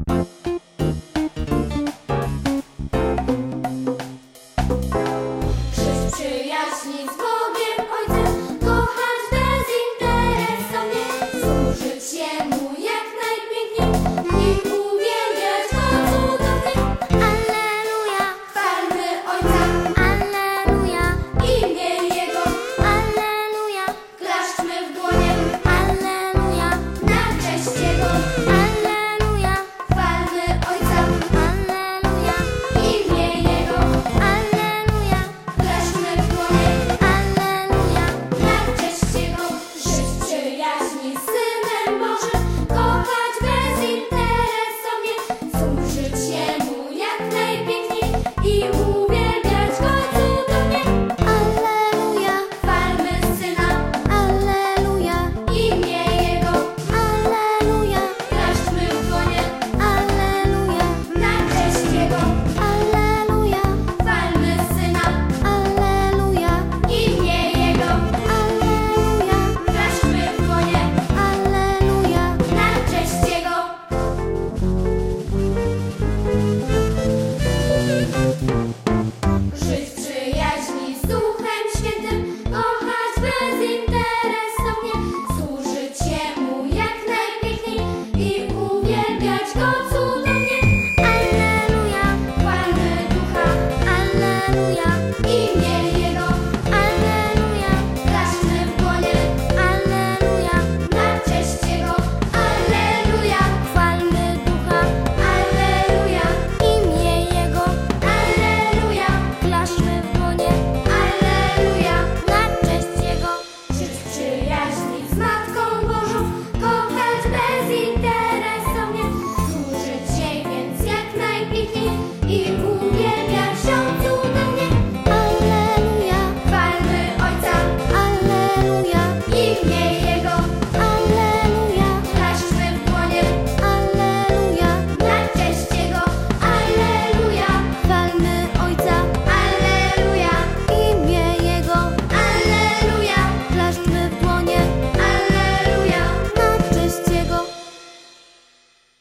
Żyć przyjaźni z Bogiem Ojcem, kochać bezinteresownie, służyć Jemu jak najpiękniej i uwielbiać Go cudownie. Alleluja, Chwalmy Ojca, alleluja, imię Jego, alleluja, klaszczmy w dłonie alleluja, na cześć Jego. alleluja, Chwalmy Ojca, alleluja, imię Jego, alleluja, klaszczmy w dłonie alleluja. na cześć Jego. Żyć w przyjaźni z Synem Bożym, kochać bezinteresownie, służyć Jemu jak najpiękniej i uwielbiać Go cudownie. Alleluja, Chwalmy Syna, alleluja, imię Jego, alleluja, klaszczmy w dłonie alleluja, na cześć Jego. alleluja, Chwalmy Syna, alleluja, imię Jego, alleluja, klaszczmy w dłonie alleluja. na cześć Jego. Żyć w przyjaźni z Duchem Świętym, kochać bezinteresownie, służyć Jemu jak najpiękniej i uwielbiać Go